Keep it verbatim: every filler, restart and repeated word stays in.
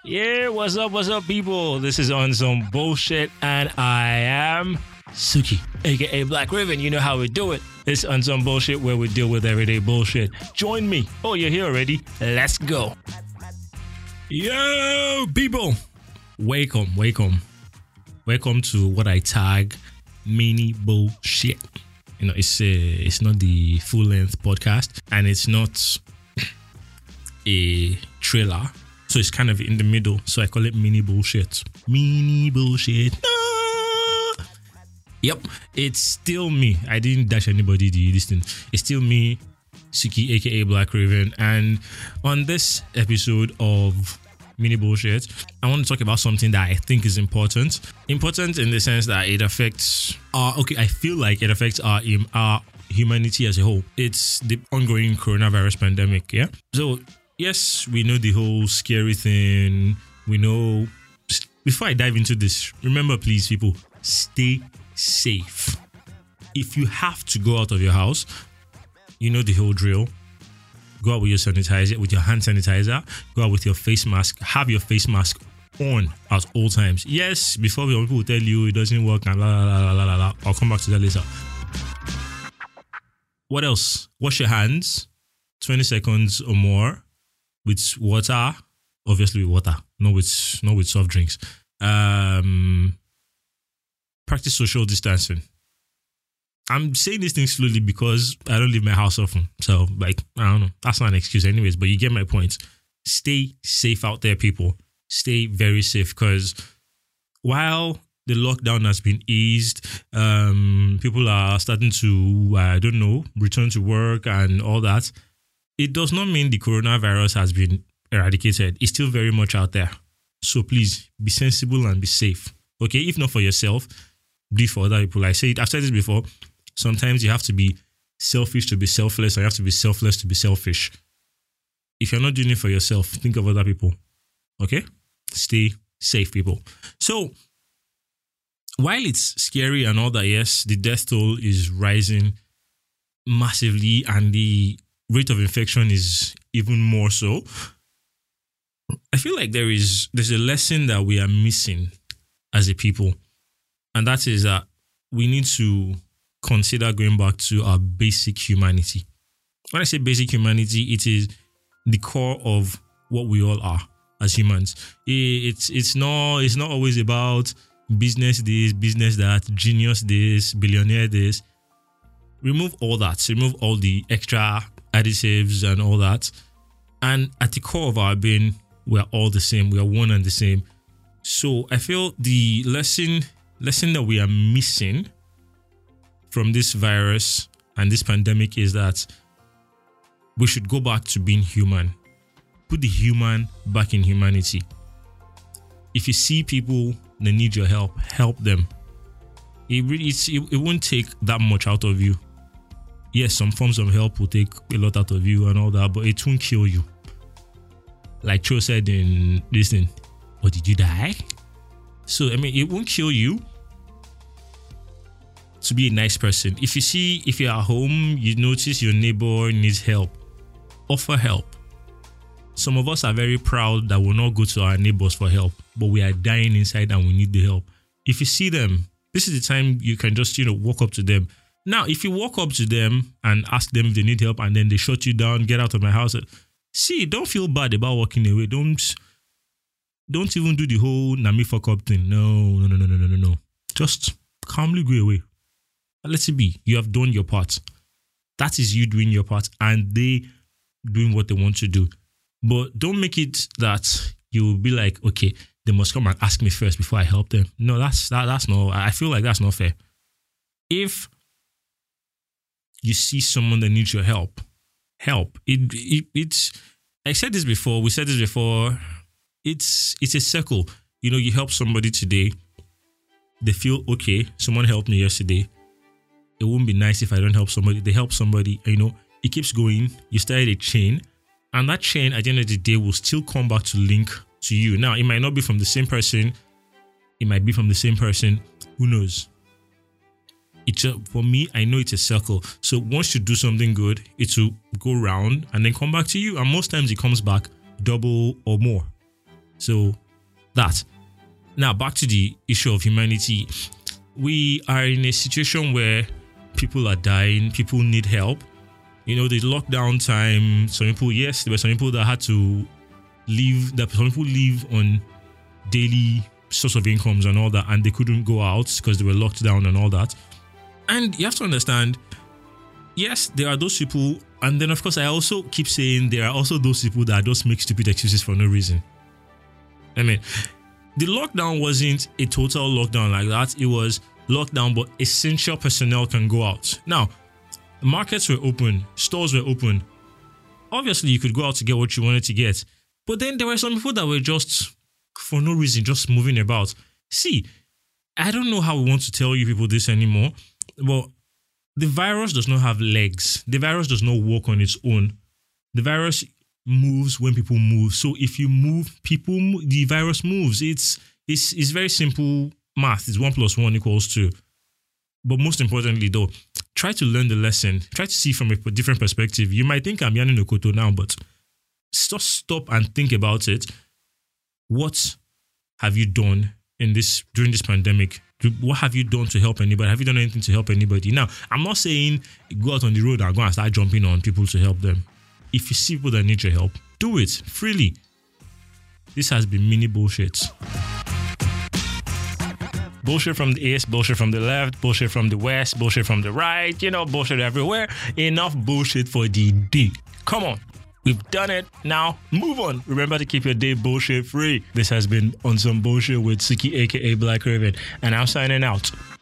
Yeah, what's up, what's up, people? This is On Some Bullshit, and I am Suki, aka Black Raven. You know how we do it. It's On Some Bullshit, where we deal with everyday bullshit. Join me. Oh, you're here already? Let's go. Yo, people. Welcome, welcome. Welcome to what I tag mini bullshit. You know, it's, uh, it's not the full-length podcast, and it's not a trailer. So it's kind of in the middle. So I call it mini bullshit. Mini bullshit. Ah! Yep. It's still me. I didn't dash anybody the this thing. It's still me, Suki, aka Black Raven. And on this episode of Mini Bullshit, I want to talk about something that I think is important. Important in the sense that it affects our, okay, I feel like it affects our, our humanity as a whole. It's the ongoing coronavirus pandemic, yeah? So, yes, we know the whole scary thing. We know. Before I dive into this, remember, please, people, stay safe. If you have to go out of your house, you know the whole drill. Go out with your sanitizer, with your hand sanitizer. Go out with your face mask. Have your face mask on at all times. Yes, before people will tell you it doesn't work and la la la la la la. I'll come back to that later. What else? Wash your hands twenty seconds or more. With water, obviously with water, not with not with soft drinks. Um, practice social distancing. I'm saying these things slowly because I don't leave my house often. So, like, I don't know. That's not an excuse anyways, but you get my point. Stay safe out there, people. Stay very safe, because while the lockdown has been eased, um, people are starting to, I don't know, return to work and all that. It does not mean the coronavirus has been eradicated. It's still very much out there. So please be sensible and be safe. Okay, if not for yourself, do it for other people. I say it, I've said this before. Sometimes you have to be selfish to be selfless, or you have to be selfless to be selfish. If you're not doing it for yourself, think of other people. Okay? Stay safe, people. So, while it's scary and all that, yes, the death toll is rising massively, and the rate of infection is even more so. I feel like there is there's a lesson that we are missing as a people, and that is that we need to consider going back to our basic humanity. When I say basic humanity, it is the core of what we all are as humans. It's it's not it's not always about business this, business that, genius this, billionaire this. Remove all that. Remove all the extra additives and all that, and at the core of our being, we are all the same. We are one and the same. So I feel the lesson lesson that we are missing from this virus and this pandemic is that we should go back to being human. Put the human back in humanity. If you see people that need your help, help them. It really it's, it, it won't take that much out of you. Yes, some forms of help will take a lot out of you and all that, but it won't kill you. Like Cho said in this thing, or did you die? So, I mean, it won't kill you to be a nice person. If you see, if you're at home, you notice your neighbor needs help, offer help. Some of us are very proud that we'll not go to our neighbors for help, but we are dying inside and we need the help. If you see them, this is the time you can just, you know, walk up to them. Now, if you walk up to them and ask them if they need help and then they shut you down, get out of my house, see, don't feel bad about walking away. Don't don't even do the whole Nami fuck up thing. No, no, no, no, no, no, no, no. Just calmly go away. Let it be. You have done your part. That is you doing your part and they doing what they want to do. But don't make it that you'll be like, okay, they must come and ask me first before I help them. No, that's that, that's not, I feel like that's not fair. If you see someone that needs your help, help. It, it it's I said this before, we said this before. It's it's a circle. You know, you help somebody today, they feel okay, someone helped me yesterday. It wouldn't be nice if I don't help somebody. They help somebody, you know, it keeps going. You started a chain, and that chain at the end of the day will still come back to link to you. Now, it might not be from the same person, it might be from the same person, who knows? It's a, for me, I know it's a circle. So once you do something good, it will go round and then come back to you. And most times it comes back double or more. So that. Now back to the issue of humanity. We are in a situation where people are dying, people need help. You know, the lockdown time, some people, yes, there were some people that had to leave, that some people live on daily source of incomes and all that, and they couldn't go out because they were locked down and all that. And you have to understand, yes, there are those people, and then of course I also keep saying there are also those people that just make stupid excuses for no reason. I mean, the lockdown wasn't a total lockdown like that. It was lockdown, but essential personnel can go out. Now, markets were open, stores were open. Obviously, you could go out to get what you wanted to get. But then there were some people that were just, for no reason, just moving about. See, I don't know how we want to tell you people this anymore, but the virus does not have legs. The virus does not walk on its own. The virus moves when people move. So if you move, people, the virus moves. It's it's it's very simple math. It's one plus one equals two. But most importantly, though, try to learn the lesson. Try to see from a different perspective. You might think I'm yanning Okoto now, but just stop and think about it. What have you done in this during this pandemic? What have you done to help anybody? Have you done anything to help anybody? Now, I'm not saying go out on the road and go and start jumping on people to help them. If you see people that need your help, do it freely. This has been mini bullshit. Bullshit from the east, bullshit from the left, bullshit from the west, bullshit from the right, you know, bullshit everywhere. Enough bullshit for the day. Come on. We've done it. Now, move on. Remember to keep your day bullshit free. This has been On Some Bullshit with Suki, aka Black Raven, and I'm signing out.